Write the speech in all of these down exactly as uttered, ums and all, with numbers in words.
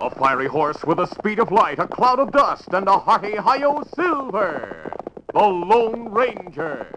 A fiery horse with the speed of light, a cloud of dust, and a hearty hi-yo silver. The Lone Ranger.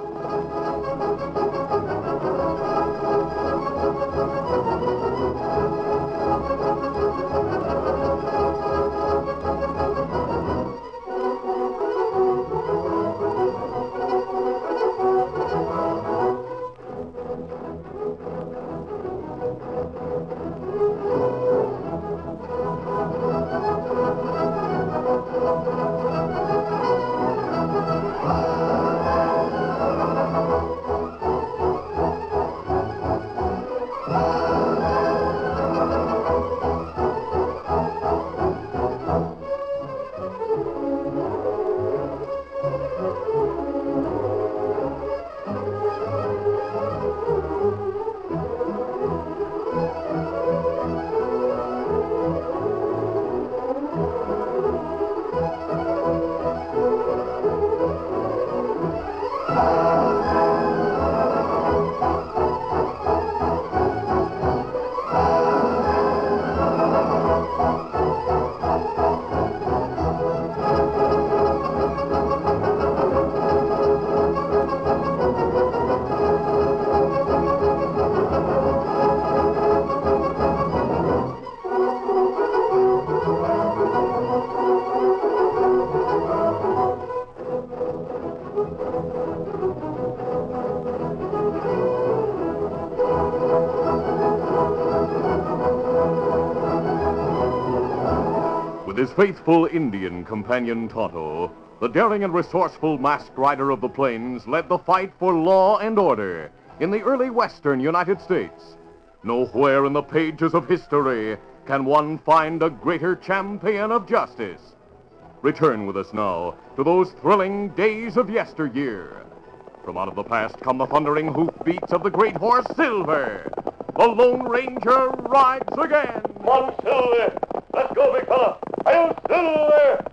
With his faithful Indian companion Tonto, the daring and resourceful masked rider of the plains led the fight for law and order in the early western United States. Nowhere in the pages of history can one find a greater champion of justice. Return with us now to those thrilling days of yesteryear. From out of the past come the thundering hoofbeats of the great horse Silver. The Lone Ranger rides again. Come on, Silver. Let's go, big fella. I'll Silver.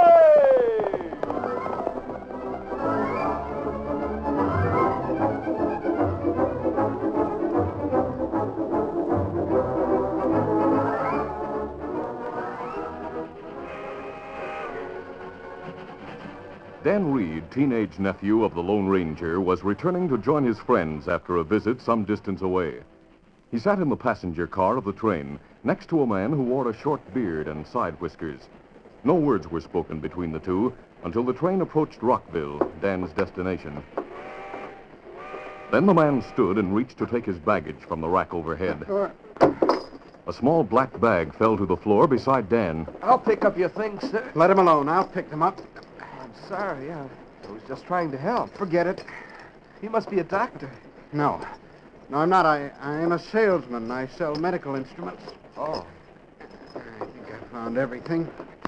Aye! Dan Reed, teenage nephew of the Lone Ranger, was returning to join his friends after a visit some distance away. He sat in the passenger car of the train next to a man who wore a short beard and side whiskers. No words were spoken between the two until the train approached Rockville, Dan's destination. Then the man stood and reached to take his baggage from the rack overhead. A small black bag fell to the floor beside Dan. I'll pick up your things, sir. Let him alone. I'll pick them up. I'm sorry. I, I was just trying to help. Forget it. You must be a doctor. No. No, I'm not. I, I am a salesman. I sell medical instruments. Oh. I think I found everything.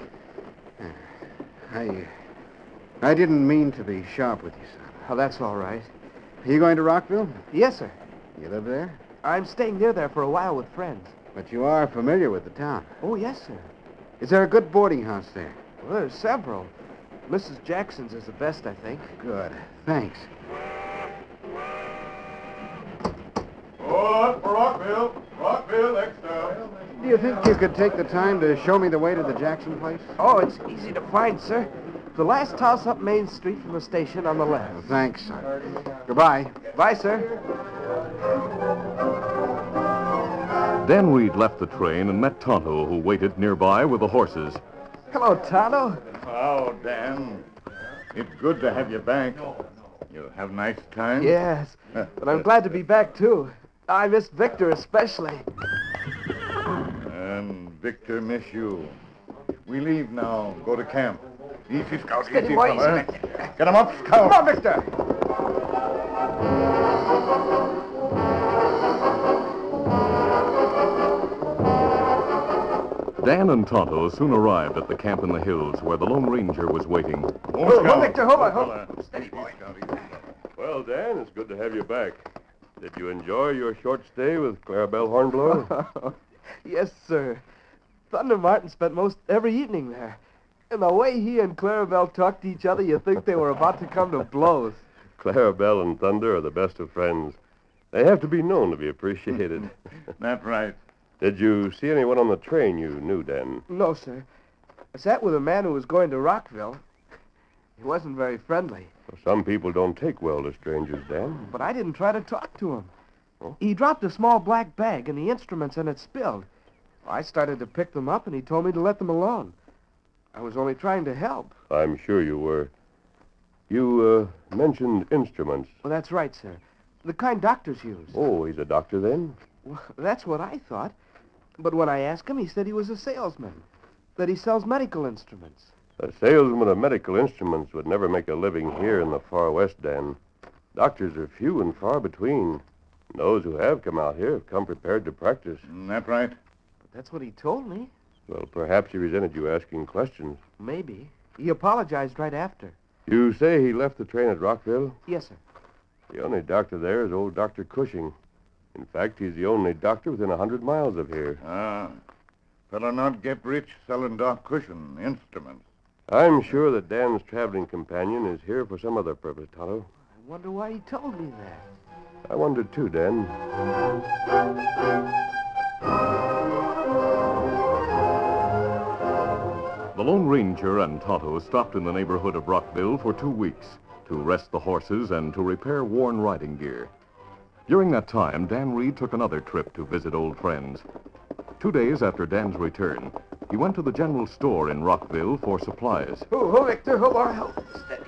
I, I didn't mean to be sharp with you, son. Oh, that's all right. Are you going to Rockville? Yes, sir. You live there? I'm staying near there for a while with friends. But you are familiar with the town. Oh, yes, sir. Is there a good boarding house there? Well, there's several. Missus Jackson's is the best, I think. Good. Thanks. Oh, up for Rockville. Rockville, next stop. Do you think you could take the time to show me the way to the Jackson place? Oh, it's easy to find, sir. The last house up Main Street from the station on the left. Well, thanks, son. Goodbye. Bye, sir. Dan Reed left the train and met Tonto, who waited nearby with the horses. Hello, Tonto. Oh, Dan. It's good to have you back. You have a nice time? Yes, but I'm glad to be back, too. I miss Victor especially. And Victor miss you. We leave now. Go to camp. Easy, Scout. Steady, Easy, boys. fella. Get him up, Scout. Come on, Victor. Dan and Tonto soon arrived at the camp in the hills where the Lone Ranger was waiting. Oh, Hold, Victor, hold on, hold on. Steady, boy. Well, Dan, it's good to have you back. Did you enjoy your short stay with Clarabelle Hornblower? Yes, sir. Thunder Martin spent most every evening there. And the way he and Clarabelle talked to each other, you think they were about to come to blows. Clarabelle and Thunder are the best of friends. They have to be known to be appreciated. That's right. Did you see anyone on the train you knew, Dan? No, sir. I sat with a man who was going to Rockville. He wasn't very friendly, Some people don't take well to strangers, Dan. but I didn't try to talk to him. Oh? He dropped a small black bag, and the instruments in it spilled. I started to pick them up, and he told me to let them alone. I was only trying to help. I'm sure you were. You, uh, mentioned instruments. Well, that's right, sir. The kind doctors use. Oh, he's a doctor then? Well, that's what I thought. But when I asked him, he said he was a salesman, that he sells medical instruments. A salesman of medical instruments would never make a living here in the far west, Dan. Doctors are few and far between. And those who have come out here have come prepared to practice. Isn't that right? But that's what he told me. Well, perhaps he resented you asking questions. Maybe. He apologized right after. You say he left the train at Rockville? Yes, sir. The only doctor there is old Doctor Cushing. In fact, he's the only doctor within a hundred miles of here. Ah. Fella not get rich selling Doc Cushion instruments. I'm sure that Dan's traveling companion is here for some other purpose, Tonto. I wonder why he told me that. I wondered too, Dan. The Lone Ranger and Tonto stopped in the neighborhood of Rockville for two weeks to rest the horses and to repair worn riding gear. During that time, Dan Reed took another trip to visit old friends. Two days after Dan's return, he went to the general store in Rockville for supplies. Oh, oh Victor, oh, boy, help. Steady.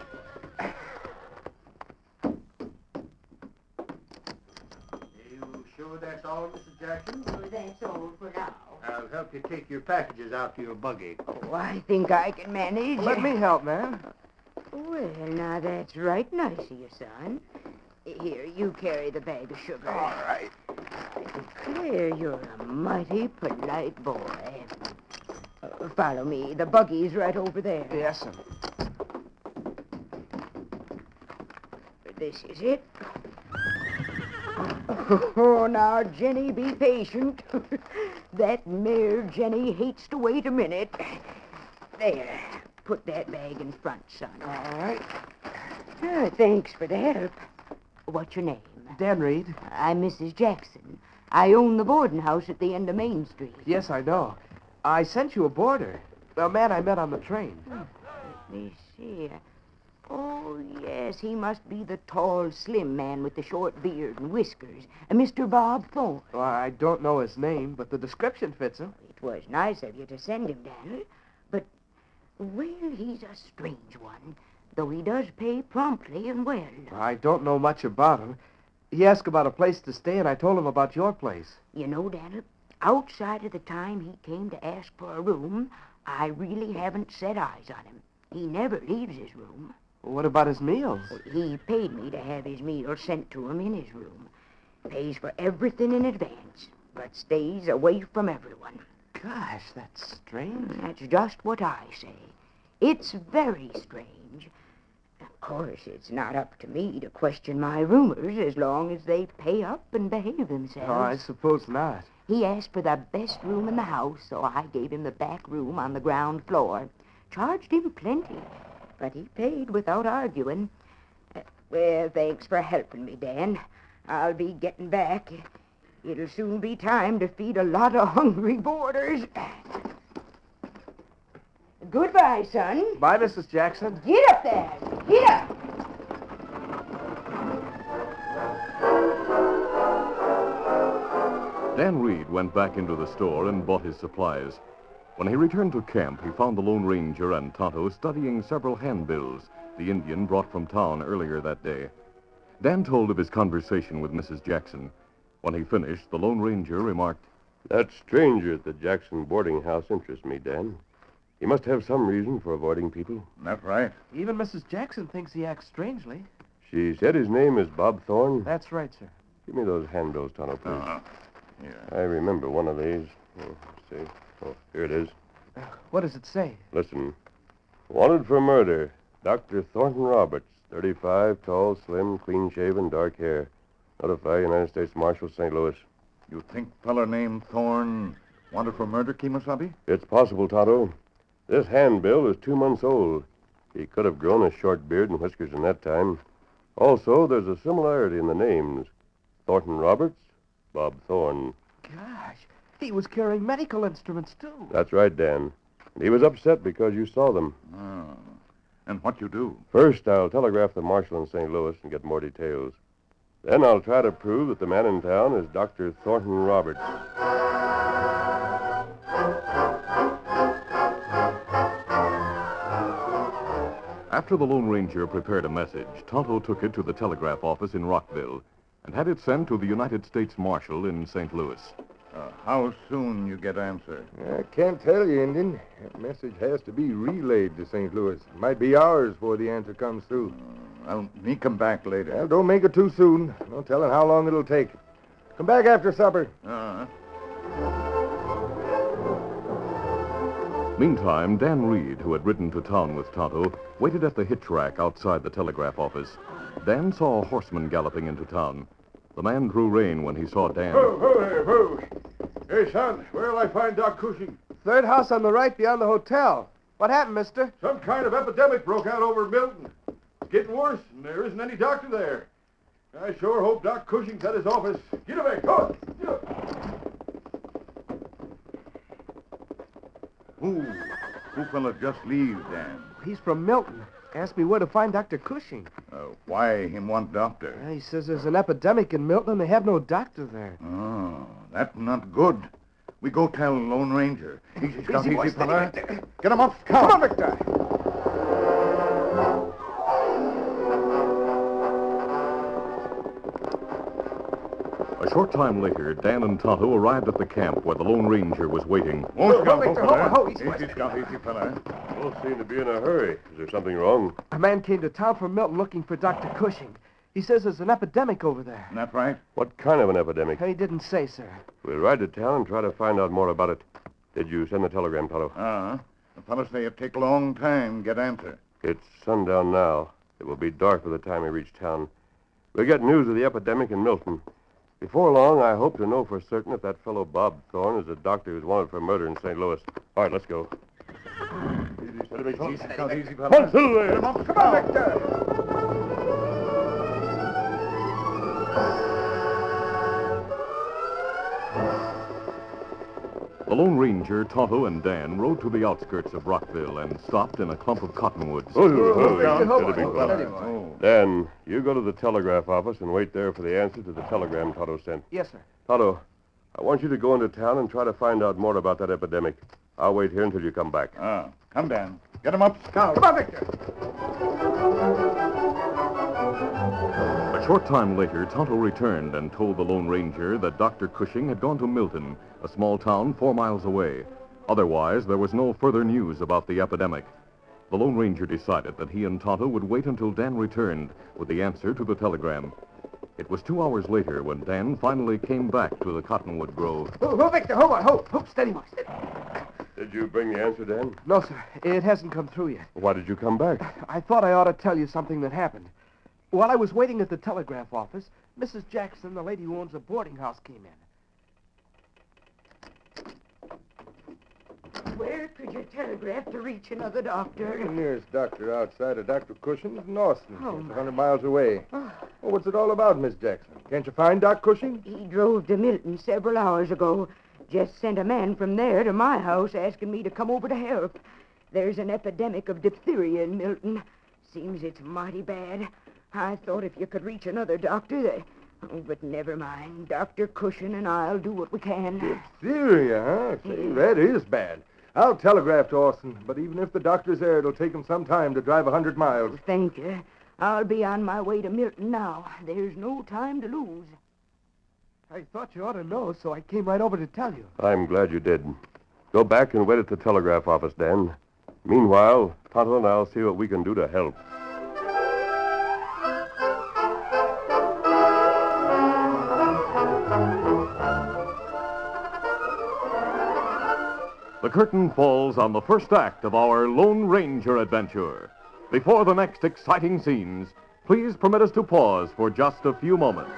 You sure that's all, Missus Jackson? Oh, that's all for now. I'll help you take your packages out to your buggy. Oh, I think I can manage. Let me help, man. Well, now that's right nice of you, son. Here, you carry the bag of sugar. All right. I declare you're a mighty polite boy. Uh, follow me. The buggy's right over there. Yes, sir. This is it. Oh, now, Jenny, be patient. That mare, Jenny, hates to wait a minute. There. Put that bag in front, son. All right. Ah, thanks for the help. What's your name? Dan Reed. I'm Missus Jackson. I own the boarding house at the end of Main Street. Yes, I know. I sent you a boarder. A man I met on the train. Let me see. Oh, yes, he must be the tall, slim man with the short beard and whiskers. Uh, Mister Bob Thorne. Well, I don't know his name, but the description fits him. It was nice of you to send him, Daniel. But, well, he's a strange one, though he does pay promptly and well. I don't know much about him. He asked about a place to stay, and I told him about your place. You know, Daniel, outside of the time he came to ask for a room, I really haven't set eyes on him. He never leaves his room. What about his meals? He paid me to have his meals sent to him in his room. Pays for everything in advance, but stays away from everyone. Gosh, that's strange. That's just what I say. It's very strange. Of course, it's not up to me to question my roomers as long as they pay up and behave themselves. Oh, I suppose not. He asked for the best room in the house, so I gave him the back room on the ground floor. Charged him plenty, but he paid without arguing. Uh, well, thanks for helping me, Dan. I'll be getting back. It'll soon be time to feed a lot of hungry boarders. Goodbye, son. Bye, Missus Jackson. Get up there. Get up. Dan Reed went back into the store and bought his supplies. When he returned to camp, he found the Lone Ranger and Tonto studying several handbills the Indian brought from town earlier that day. Dan told of his conversation with Missus Jackson. When he finished, the Lone Ranger remarked, That stranger at the Jackson boarding house interests me, Dan. He must have some reason for avoiding people. That's right. Even Missus Jackson thinks he acts strangely. She said his name is Bob Thorne. That's right, sir. Give me those handbills, Tonto, please. Uh-huh. Here. I remember one of these. Oh, let's see. Oh, here it is. Uh, what does it say? Listen. Wanted for murder. Doctor Thornton Roberts, thirty-five, tall, slim, clean-shaven, dark hair. Notify United States Marshal, Saint Louis. You think fella named Thorne wanted for murder, Kemosabe? It's possible, Tonto. This handbill is two months old. He could have grown a short beard and whiskers in that time. Also, there's a similarity in the names. Thornton Roberts, Bob Thorne. Gosh, He was carrying medical instruments, too. That's right, Dan. He was upset because you saw them. Oh. And what you do? First, I'll telegraph the marshal in Saint Louis and get more details. Then I'll try to prove that the man in town is Doctor Thornton Roberts. After the Lone Ranger prepared a message, Tonto took it to the telegraph office in Rockville and had it sent to the United States Marshal in Saint Louis. Uh, how soon you get answer? I can't tell you, Indian. That message has to be relayed to Saint Louis. It might be hours before the answer comes through. Uh, I'll me come back later. Well, don't make it too soon. No telling how long it'll take. Come back after supper. Uh-huh. Meantime, Dan Reed, who had ridden to town with Tonto, waited at the hitch rack outside the telegraph office. Dan saw a horseman galloping into town. The man drew rein when he saw Dan. Whoa, whoa there, whoa. Hey, son, where'll I find Doc Cushing? Third house on the right beyond the hotel. What happened, mister? Some kind of epidemic broke out over Milton. It's getting worse, and there isn't any doctor there. I sure hope Doc Cushing's at his office. Get away, come on. Get up. Who? Who fella just leave, Dan? He's from Milton. Asked me where to find Doctor Cushing. Uh, why him want doctor? Yeah, he says there's an epidemic in Milton and they have no doctor there. Oh, that's not good. We go tell Lone Ranger. Easy, Scout, easy, easy fella. Get him up, Scout. Come on, Victor. A short time later, Dan and Tonto arrived at the camp where the Lone Ranger was waiting. Oh, Scout, Victor, oh, ho, fella. ho, easy, Easy, Scout, easy, fella. Don't seem to be in a hurry. Is there something wrong? A man came to town from Milton looking for Doctor Cushing. He says there's an epidemic over there. That right? What kind of an epidemic? He didn't say, sir. We'll ride to town and try to find out more about it. Did you send the telegram, Tonto? Uh-huh. The fellas say it take a long time get answer. It's sundown now. It will be dark by the time we reach town. We'll get news of the epidemic in Milton. Before long, I hope to know for certain if that fellow Bob Thorne is a doctor who's wanted for murder in Saint Louis. All right, let's go. Easy, steady, big Easy, Scout, easy, fella. Hold still there. Get him up, Come on, Scout. Victor. The Lone Ranger, Tonto, and Dan rode to the outskirts of Rockville and stopped in a clump of cottonwoods. Oh, oh, Victor, hold steady, on. big fella. Steady, boy. Oh. Dan, you go to the telegraph office and wait there for the answer to the telegram Tonto sent. Yes, sir. Tonto, I want you to go into town and try to find out more about that epidemic. I'll wait here until you come back. Ah, come, Dan. Get him up, Scout. Come on, Victor. A short time later, Tonto returned and told the Lone Ranger that Doctor Cushing had gone to Milton, a small town four miles away. Otherwise, there was no further news about the epidemic. The Lone Ranger decided that he and Tonto would wait until Dan returned with the answer to the telegram. It was two hours later when Dan finally came back to the cottonwood grove. Oh, oh, Victor, hold on, hold. Hold, steady, boy, steady. Did you bring the answer, Dan? No, sir. It hasn't come through yet. Why did you come back? I thought I ought to tell you something that happened. While I was waiting at the telegraph office, Missus Jackson, the lady who owns a boarding house, came in. Where could you telegraph to reach another doctor? The nearest doctor outside of Doctor Cushing's in Austin, Oh, just my. a hundred miles away. Well, what's it all about, Miss Jackson? Can't you find Doc Cushing? He drove to Milton several hours ago. Just sent a man from there to my house asking me to come over to help. There's an epidemic of diphtheria in Milton. Seems it's mighty bad. I thought if you could reach another doctor, that... Oh, but never mind. Doctor Cushing and I'll do what we can. Diphtheria, huh? Say, that is bad. I'll telegraph to Austin, but even if the doctor's there, it'll take him some time to drive a hundred miles. Thank you. I'll be on my way to Milton now. There's no time to lose. I thought you ought to know, so I came right over to tell you. I'm glad you did. Go back and wait at the telegraph office, Dan. Meanwhile, Tonto and I'll see what we can do to help. The curtain falls on the first act of our Lone Ranger adventure. Before the next exciting scenes, please permit us to pause for just a few moments.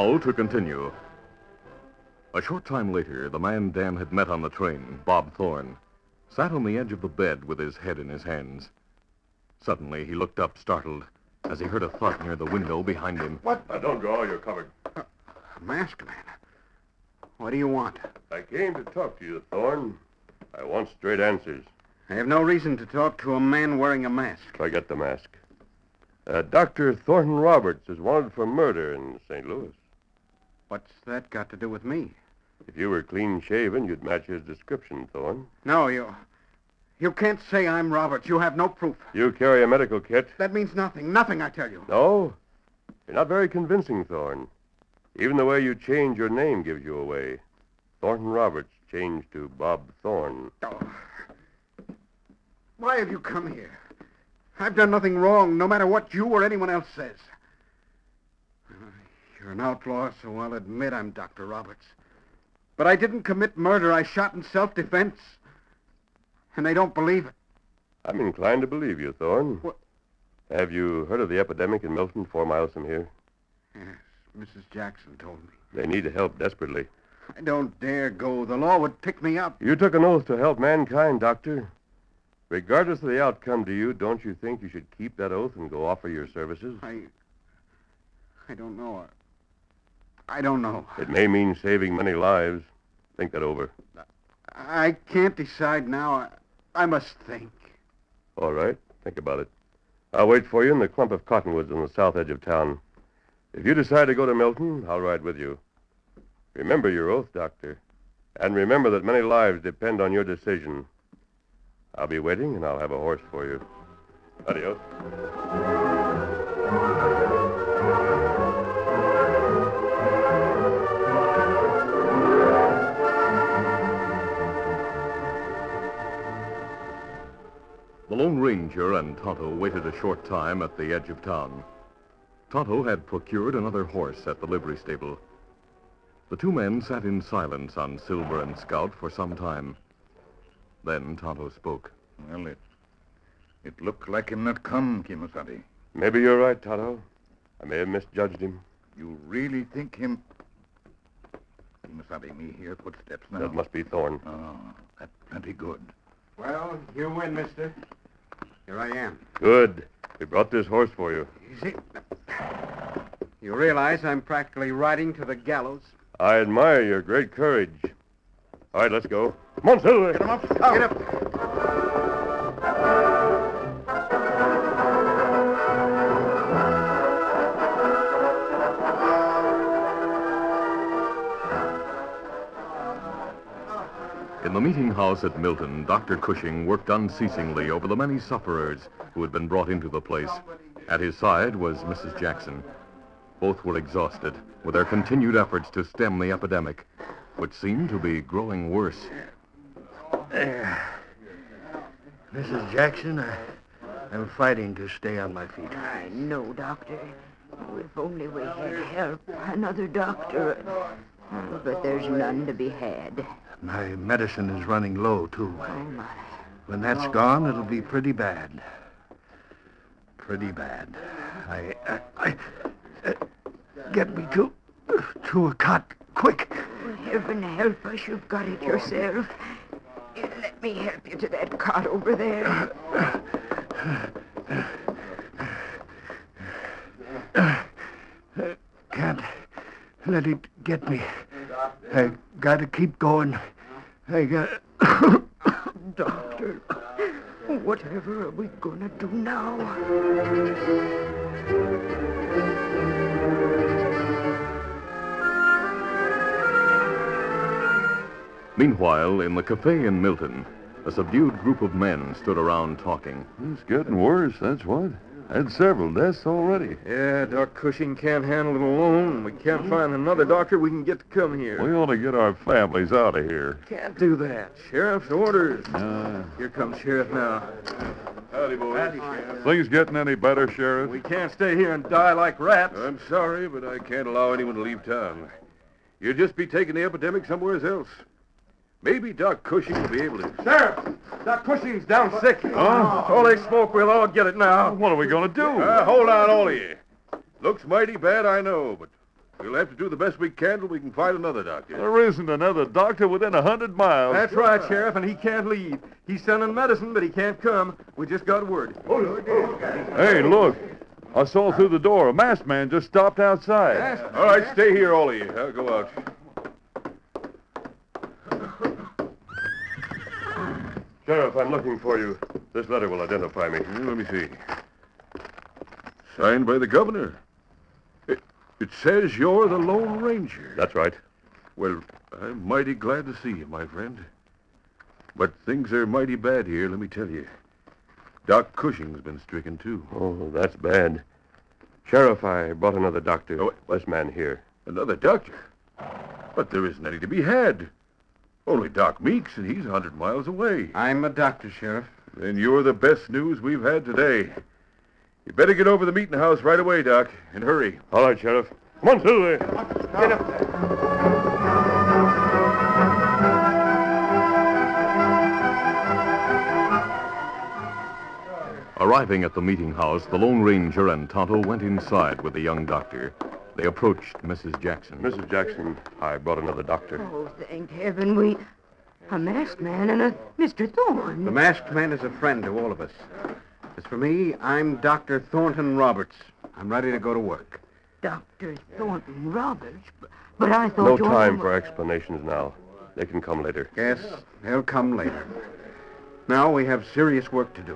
Now to continue. A short time later, the man Dan had met on the train, Bob Thorne, sat on the edge of the bed with his head in his hands. Suddenly, he looked up, startled, as he heard a thud near the window behind him. What? Now, don't go. You're covered. A masked man. What do you want? I came to talk to you, Thorne. I want straight answers. I have no reason to talk to a man wearing a mask. Forget the mask. Uh, Doctor Thornton Roberts is wanted for murder in Saint Louis. What's that got to do with me? If you were clean-shaven, you'd match his description, Thorne. No, you... You can't say I'm Roberts. You have no proof. You carry a medical kit? That means nothing. Nothing, I tell you. No? You're not very convincing, Thorne. Even the way you change your name gives you away. Thornton Roberts changed to Bob Thorne. Oh. Why have you come here? I've done nothing wrong, no matter what you or anyone else says. Uh, You're an outlaw, so I'll admit I'm Doctor Roberts. But I didn't commit murder. I shot in self-defense. And they don't believe it. I'm inclined to believe you, Thorne. What? Have you heard of the epidemic in Milton, four miles from here? Yes, Missus Jackson told me. They need help desperately. I don't dare go. The law would pick me up. You took an oath to help mankind, Doctor. Regardless of the outcome to you, don't you think you should keep that oath and go offer your services? I... I don't know. I don't know. It may mean saving many lives. Think that over. I can't decide now. I, I must think. All right. Think about it. I'll wait for you in the clump of cottonwoods on the south edge of town. If you decide to go to Milton, I'll ride with you. Remember your oath, Doctor. And remember that many lives depend on your decision. I'll be waiting, and I'll have a horse for you. Adios. The Lone Ranger and Tonto waited a short time at the edge of town. Tonto had procured another horse at the livery stable. The two men sat in silence on Silver and Scout for some time. Then Tonto spoke. Well, it... It looked like him not come, Kimasabi. Maybe you're right, Tonto. I may have misjudged him. You really think him... Kimasabi, me hear footsteps now. That must be Thorne. Oh, that's plenty good. Well, you win, mister. Here I am. Good. We brought this horse for you. Easy. You realize I'm practically riding to the gallows? I admire your great courage. All right, let's go. Come on, Silver. Get him up, Scout. Get up. In the meeting house at Milton, Doctor Cushing worked unceasingly over the many sufferers who had been brought into the place. At his side was Missus Jackson. Both were exhausted with their continued efforts to stem the epidemic, which seemed to be growing worse. There. Missus Jackson, I, I'm fighting to stay on my feet. I know, Doctor. Oh, if only we had help. Another doctor. Oh, but there's none to be had. My medicine is running low, too. Oh, my. When that's gone, it'll be pretty bad. Pretty bad. I... I... I uh, get me to... to a cot, quick. Oh, heaven help us, you've got it yourself. Let me help you to that cot over there. I can't let it get me. I gotta keep going. I got... Doctor, whatever are we gonna do now? Meanwhile, in the cafe in Milton, a subdued group of men stood around talking. It's getting worse, that's what. Had several deaths already. Yeah, Doc Cushing can't handle it alone. We can't find another doctor we can get to come here. We ought to get our families out of here. Can't do that. Sheriff's orders. Uh, Here comes Sheriff now. howdy, boys. Things getting any better, Sheriff? We can't stay here and die like rats. I'm sorry, but I can't allow anyone to leave town. You'll just be taking the epidemic somewhere else. Maybe Doc Cushing will be able to... Sheriff, Doc Cushing's down sick. Huh? Holy smoke, we'll all get it now. What are we going to do? Uh, hold on, all of you. Looks mighty bad, I know, but We'll have to do the best we can till we can find another doctor. There isn't another doctor within a hundred miles. That's right, Sheriff, and he can't leave. He's sending medicine, but he can't come. We just got word. Hey, look. I saw through the door. A masked man just stopped outside. All right, stay here, all of you. I'll go out. Sheriff, I'm looking for you. This letter will identify me. Let me see. Signed by the governor. It, it says you're the Lone Ranger. That's right. Well, I'm mighty glad to see you, my friend. But things are mighty bad here, let me tell you. Doc Cushing's been stricken, too. Oh, that's bad. Sheriff, I brought another doctor. Oh, this man here. Another doctor? But there isn't any to be had. Only Doc Meeks, and he's a hundred miles away. I'm a doctor, Sheriff. Then you're the best news we've had today. You better get over to the meeting house right away, Doc, and hurry. All right, Sheriff. Come on, Silver. Get up there. Arriving at the meeting house, the Lone Ranger and Tonto went inside with the young doctor. They approached Missus Jackson. Missus Jackson, I brought another doctor. Oh, thank heaven, we... A masked man and a Mister Thorne. The masked man is a friend to all of us. As for me, I'm Doctor Thornton Roberts. I'm ready to go to work. Doctor Thornton Roberts? But, but I thought No your time name for was- explanations now. They can come later. Yes, they'll come later. Now we have serious work to do.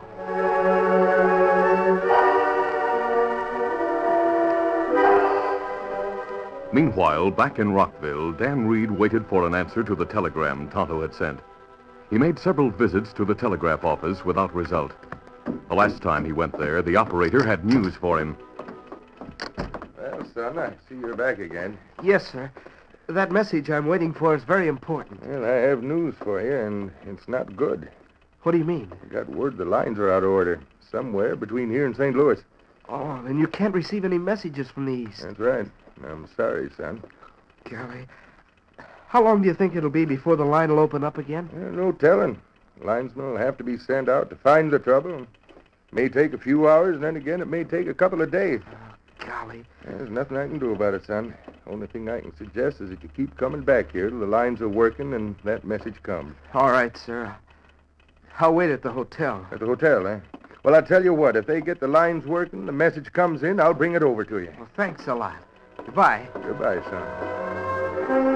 Meanwhile, back in Rockville, Dan Reed waited for an answer to the telegram Tonto had sent. He made several visits to the telegraph office without result. The last time he went there, the operator had news for him. Well, son, I see you're back again. Yes, sir. That message I'm waiting for is very important. Well, I have news for you, and it's not good. What do you mean? I got word the lines are out of order, somewhere between here and Saint Louis. Oh, then you can't receive any messages from the east. That's right. I'm sorry, son. Golly. How long do you think it'll be before the line will open up again? Well, no telling. Linesmen will have to be sent out to find the trouble. It may take a few hours, and then again it may take a couple of days. Golly. There's nothing I can do about it, son. Only thing I can suggest is that you keep coming back here till the lines are working and that message comes. All right, sir. I'll wait at the hotel. At the hotel, eh? Well, I'll tell you what. If they get the lines working, the message comes in, I'll bring it over to you. Well, thanks a lot. Goodbye. Goodbye, son.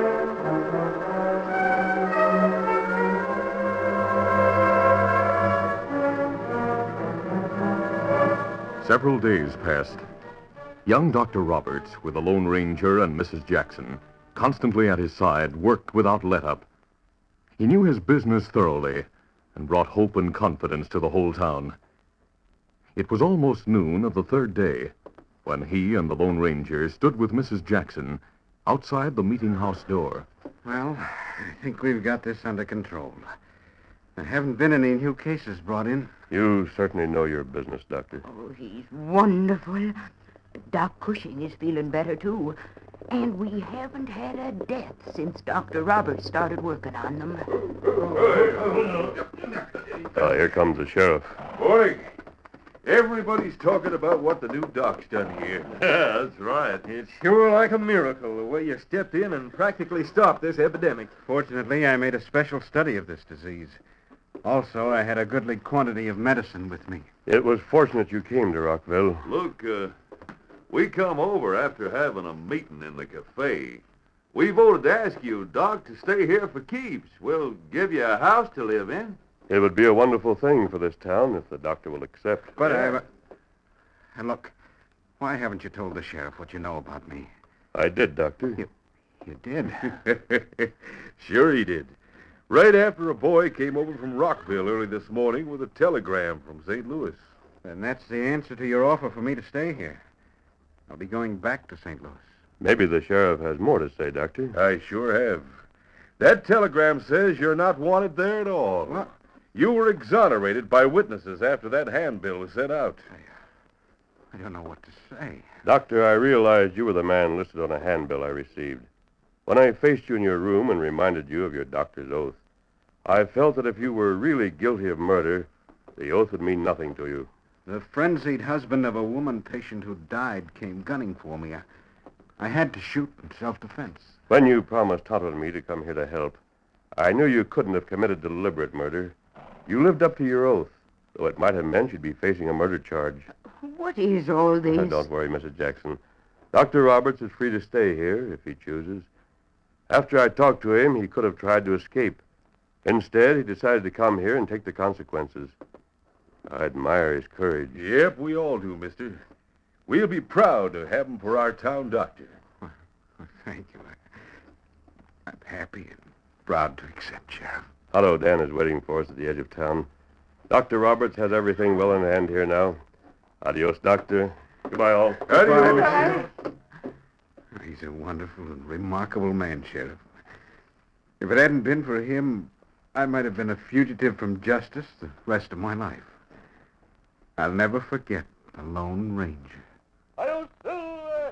Several days passed. Young Doctor Roberts, with the Lone Ranger and Missus Jackson, constantly at his side, worked without let-up. He knew his business thoroughly and brought hope and confidence to the whole town. It was almost noon of the third day when he and the Lone Ranger stood with Missus Jackson outside the meeting house door. Well, I think we've got this under control. There haven't been any new cases brought in. You certainly know your business, Doctor. Oh, he's wonderful. Doc Cushing is feeling better, too. And we haven't had a death since Doctor Roberts started working on them. Uh, here comes the sheriff. Morning. Everybody's talking about what the new doc's done here. Yeah, that's right. It's sure like a miracle the way you stepped in and practically stopped this epidemic. Fortunately, I made a special study of this disease. Also, I had a goodly quantity of medicine with me. It was fortunate you came to Rockville. Look, uh, we come over after having a meeting in the cafe. We voted to ask you, Doc, to stay here for keeps. We'll give you a house to live in. It would be a wonderful thing for this town if the doctor will accept. But I... And look, why haven't you told the sheriff what you know about me? I did, Doctor. You, you did? Sure he did. Right after a boy came over from Rockville early this morning with a telegram from Saint Louis. And that's the answer to your offer for me to stay here. I'll be going back to Saint Louis. Maybe the sheriff has more to say, Doctor. I sure have. That telegram says you're not wanted there at all. What? You were exonerated by witnesses after that handbill was sent out. I don't know what to say. Doctor, I realized you were the man listed on a handbill I received. When I faced you in your room and reminded you of your doctor's oath, I felt that if you were really guilty of murder, the oath would mean nothing to you. The frenzied husband of a woman patient who died came gunning for me. I, I had to shoot in self-defense. When you promised Tonto and me to come here to help, I knew you couldn't have committed deliberate murder. You lived up to your oath, though it might have meant you'd be facing a murder charge. What is all this? Now, don't worry, Missus Jackson. Doctor Roberts is free to stay here if he chooses. After I talked to him, he could have tried to escape. Instead, he decided to come here and take the consequences. I admire his courage. Yep, we all do, mister. We'll be proud to have him for our town doctor. Well, thank you. I, I'm happy and proud to accept, Sheriff. Otto Dan is waiting for us at the edge of town. Doctor Roberts has everything well in hand here now. Adios, Doctor. Goodbye, all. Adios. He's a wonderful and remarkable man, Sheriff. If it hadn't been for him, I might have been a fugitive from justice the rest of my life. I'll never forget the Lone Ranger. Adios, Silver!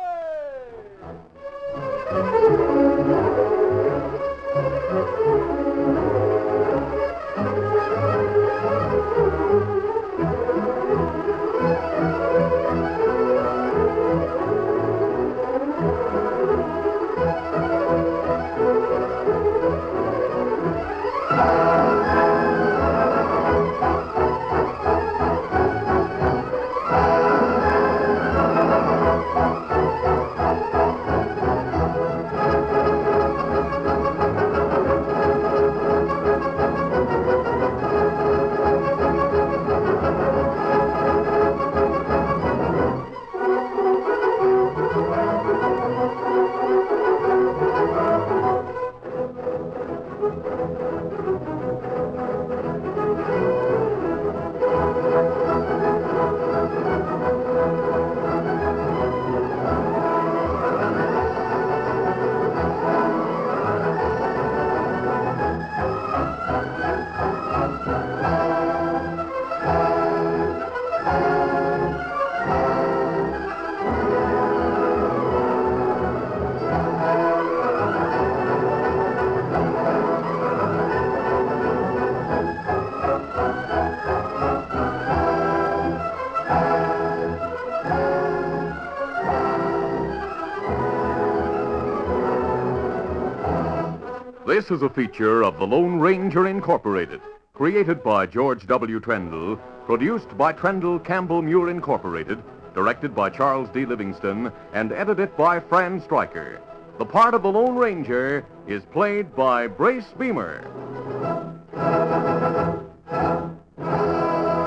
This is a feature of the Lone Ranger Incorporated, created by George W. Trendle, produced by Trendle Campbell Muir Incorporated, directed by Charles D. Livingston, and edited by Fran Stryker. The part of the Lone Ranger is played by Brace Beamer.